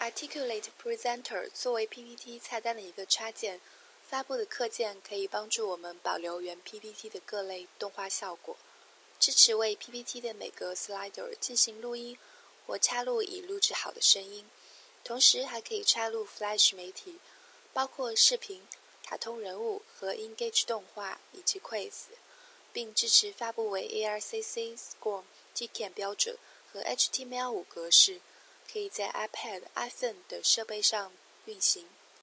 Articulate Presenter 作为 PPT 菜单的一个插件，发布的课件可以帮助我们保留原 PPT 的各类动画效果，支持为 PPT 的每个 slider 进行录音或插入已录制好的声音，同时还可以插入 Flash 媒体，包括视频、卡通人物和 Engage 动画以及 Quiz， 并支持发布为 ARCC、SCORM、TCAM 标准和 HTML5 格式，可以在 iPad、iPhone 等设备上运行。